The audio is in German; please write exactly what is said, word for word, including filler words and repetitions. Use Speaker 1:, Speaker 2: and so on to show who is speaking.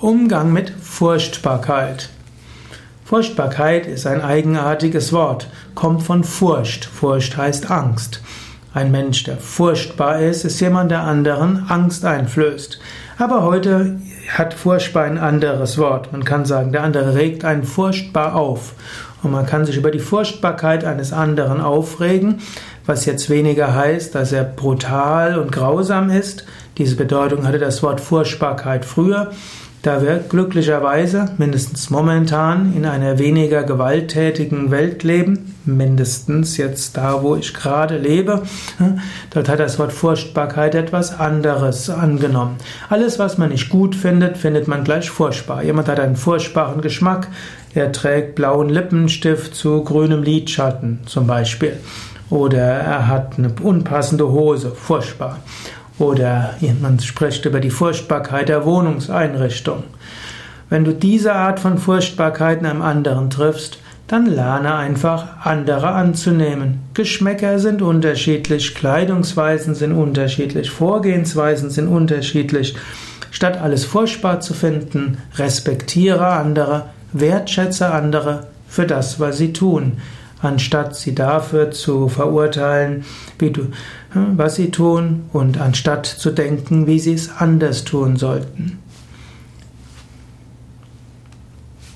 Speaker 1: Umgang mit Furchtbarkeit. Furchtbarkeit ist ein eigenartiges Wort, kommt von Furcht. Furcht heißt Angst. Ein Mensch, der furchtbar ist, ist jemand, der anderen Angst einflößt. Aber heute hat furchtbar ein anderes Wort. Man kann sagen, der andere regt einen furchtbar auf. Und man kann sich über die Furchtbarkeit eines anderen aufregen, was jetzt weniger heißt, dass er brutal und grausam ist. Diese Bedeutung hatte das Wort Furchtbarkeit früher, da wir glücklicherweise, mindestens momentan, in einer weniger gewalttätigen Welt leben, mindestens jetzt da, wo ich gerade lebe. Dort hat das Wort Furchtbarkeit etwas anderes angenommen. Alles, was man nicht gut findet, findet man gleich furchtbar. Jemand hat einen furchtbaren Geschmack, er trägt blauen Lippenstift zu grünem Lidschatten zum Beispiel. Oder er hat eine unpassende Hose, furchtbar. Oder man spricht über die Furchtbarkeit der Wohnungseinrichtung. Wenn du diese Art von Furchtbarkeit in einem anderen triffst, dann lerne einfach, andere anzunehmen. Geschmäcker sind unterschiedlich, Kleidungsweisen sind unterschiedlich, Vorgehensweisen sind unterschiedlich. Statt alles furchtbar zu finden, respektiere andere, wertschätze andere für das, was sie tun, anstatt sie dafür zu verurteilen, wie du, was sie tun, und anstatt zu denken, wie sie es anders tun sollten.